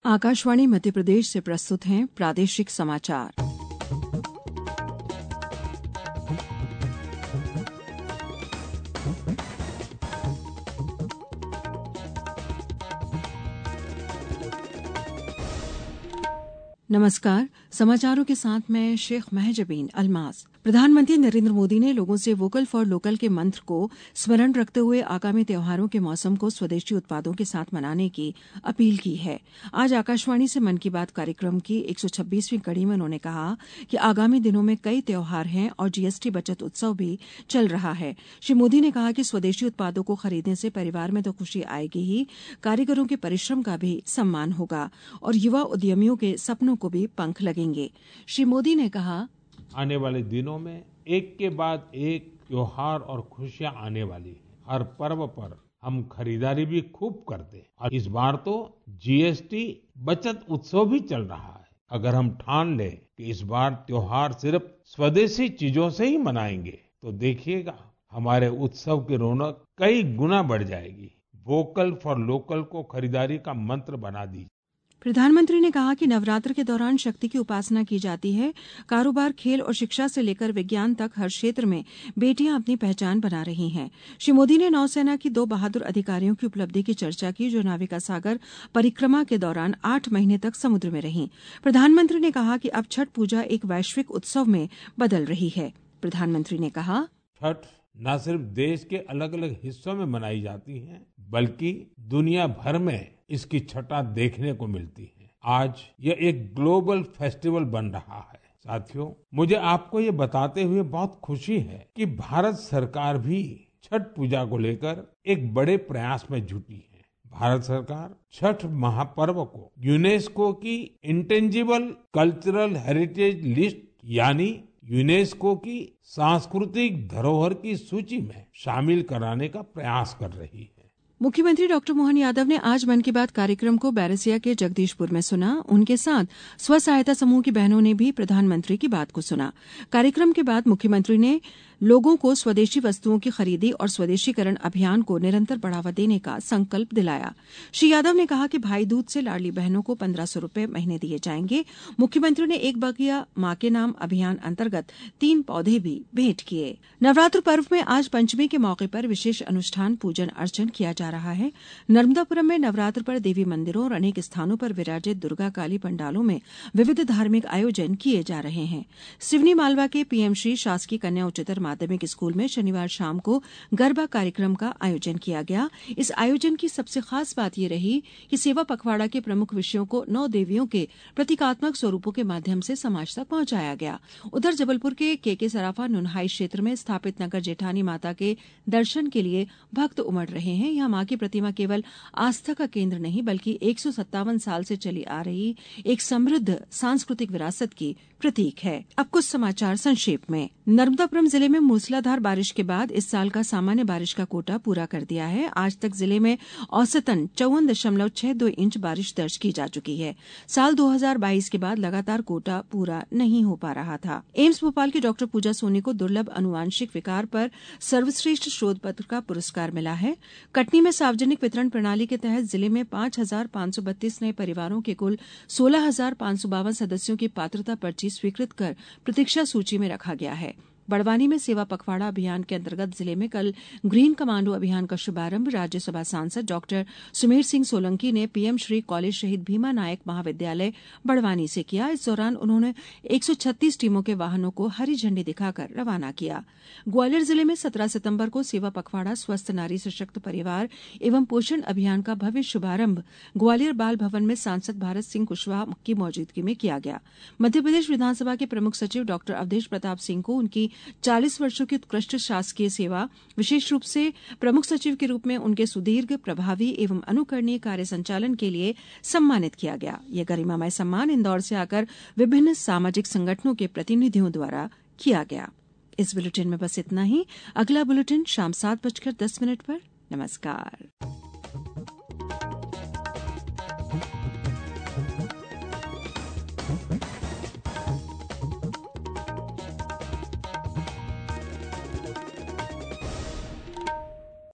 आकाशवाणी मध्य प्रदेश से प्रस्तुत हैं प्रादेशिक समाचार। नमस्कार, समाचारों के साथ मैं शेख महजबीन अल्मास। प्रधानमंत्री नरेंद्र मोदी ने लोगों से वोकल फॉर लोकल के मंत्र को स्मरण रखते हुए आगामी त्योहारों के मौसम को स्वदेशी उत्पादों के साथ मनाने की अपील की है। आज आकाशवाणी से मन की बात कार्यक्रम की 126वीं कड़ी में उन्होंने कहा कि आगामी दिनों में कई त्योहार हैं और जीएसटी बचत उत्सव भी चल रहा है। श्री मोदी ने कहा कि स्वदेशी उत्पादों को खरीदने से परिवार में तो खुशी आएगी ही, कारीगरों के परिश्रम का भी सम्मान होगा और युवा उद्यमियों के सपनों को भी पंख लगेंगे। श्री मोदी ने कहा, आने वाले दिनों में एक के बाद एक त्योहार और खुशियां आने वाली है। हर पर्व पर हम खरीदारी भी खूब करते हैं और इस बार तो जीएसटी बचत उत्सव भी चल रहा है। अगर हम ठान लें कि इस बार त्योहार सिर्फ स्वदेशी चीजों से ही मनाएंगे तो देखिएगा हमारे उत्सव की रौनक कई गुना बढ़ जाएगी। वोकल फॉर लोकल को खरीदारी का मंत्र बना दीजिए। प्रधानमंत्री ने कहा कि नवरात्र के दौरान शक्ति की उपासना की जाती है। कारोबार, खेल और शिक्षा से लेकर विज्ञान तक हर क्षेत्र में बेटियां अपनी पहचान बना रही हैं। श्री मोदी ने नौसेना की 2 बहादुर अधिकारियों की उपलब्धि की चर्चा की जो नाविका सागर परिक्रमा के दौरान 8 महीने तक समुद्र में रहीं। प्रधानमंत्री ने कहा कि अब छठ पूजा एक वैश्विक उत्सव में बदल रही है। प्रधानमंत्री ने कहा, छठ न सिर्फ देश के अलग अलग हिस्सों में मनाई जाती है बल्कि दुनिया भर में इसकी छठा देखने को मिलती है। आज यह एक ग्लोबल फेस्टिवल बन रहा है। साथियों, मुझे आपको ये बताते हुए बहुत खुशी है कि भारत सरकार भी छठ पूजा को लेकर एक बड़े प्रयास में जुटी है। भारत सरकार छठ महापर्व को यूनेस्को की इंटेंजिबल कल्चरल हेरिटेज लिस्ट यानी यूनेस्को की सांस्कृतिक धरोहर की सूची में शामिल कराने का प्रयास कर रही है। मुख्यमंत्री डॉक्टर मोहन यादव ने आज मन की बात कार्यक्रम को बैरसिया के जगदीशपुर में सुना। उनके साथ स्व सहायता समूह की बहनों ने भी प्रधानमंत्री की बात को सुना। कार्यक्रम के बाद मुख्यमंत्री ने लोगों को स्वदेशी वस्तुओं की खरीदी और स्वदेशीकरण अभियान को निरंतर बढ़ावा देने का संकल्प दिलाया। श्री यादव ने कहा कि भाई दूज से लाडली बहनों को 1500 रुपए महीने दिए जाएंगे। मुख्यमंत्री ने एक बगिया मां के नाम अभियान अंतर्गत 3 पौधे भी भेंट किए। नवरात्र पर्व में आज पंचमी के मौके पर विशेष अनुष्ठान, पूजन अर्चन किया जा रहा है। नर्मदापुरम में नवरात्र पर देवी मंदिरों और अनेक स्थानों पर विराजित दुर्गा काली पंडालों में विविध धार्मिक आयोजन किए जा रहे हैं। सिवनी मालवा के पीएमश्री शासकीय कन्या उच्चतर माध्यमिक स्कूल में शनिवार शाम को गरबा कार्यक्रम का आयोजन किया गया। इस आयोजन की सबसे खास बात ये रही कि सेवा पखवाड़ा के प्रमुख विषयों को 9 देवियों के प्रतीकात्मक स्वरूपों के माध्यम से समाज तक पहुंचाया गया। उधर जबलपुर के केके सराफा नुनहाई क्षेत्र में स्थापित नगर जेठानी माता के दर्शन के लिए भक्त उमड़ रहे हैं। यहां मां की प्रतिमा केवल आस्था का केंद्र नहीं बल्कि 157 साल से चली आ रही एक समृद्ध सांस्कृतिक विरासत की प्रतीक है। अब कुछ समाचार संक्षेप में। नर्मदापुरम जिले में मूसलाधार बारिश के बाद इस साल का सामान्य बारिश का कोटा पूरा कर दिया है। आज तक जिले में औसतन 54.62 इंच बारिश दर्ज की जा चुकी है। साल 2022 के बाद लगातार कोटा पूरा नहीं हो पा रहा था। एम्स भोपाल की डॉक्टर पूजा सोनी को दुर्लभ अनुवांशिक विकार पर सर्वश्रेष्ठ शोध पत्र का पुरस्कार मिला है। कटनी में सार्वजनिक वितरण प्रणाली के तहत जिले में 5,532 नए परिवारों के कुल 16,552 सदस्यों की पात्रता पर्ची स्वीकृत कर प्रतीक्षा सूची में रखा गया है। बड़वानी में सेवा पखवाड़ा अभियान के अंतर्गत जिले में कल ग्रीन कमांडो अभियान का शुभारंभ राज्यसभा सांसद डॉक्टर सुमेर सिंह सोलंकी ने पीएम श्री कॉलेज शहीद भीमा नायक महाविद्यालय बड़वानी से किया। इस दौरान उन्होंने 136 टीमों के वाहनों को हरी झंडी दिखाकर रवाना किया। ग्वालियर जिले में 17 सितंबर को सेवा पखवाड़ा स्वस्थ नारी सशक्त परिवार एवं पोषण अभियान का भव्य शुभारंभ ग्वालियर बाल भवन में सांसद भारत सिंह कुशवाहा की मौजूदगी में किया गया। मध्यप्रदेश विधानसभा के प्रमुख सचिव डॉक्टर अवधेश प्रताप सिंह को उनकी 40 वर्षों की उत्कृष्ट शासकीय सेवा, विशेष रूप से प्रमुख सचिव के रूप में उनके सुदीर्घ, प्रभावी एवं अनुकरणीय कार्य संचालन के लिए सम्मानित किया गया। यह गरिमामय सम्मान इंदौर से आकर विभिन्न सामाजिक संगठनों के प्रतिनिधियों द्वारा किया गया। इस बुलेटिन में बस इतना ही। अगला बुलेटिन शाम 7:10 पर। नमस्कार।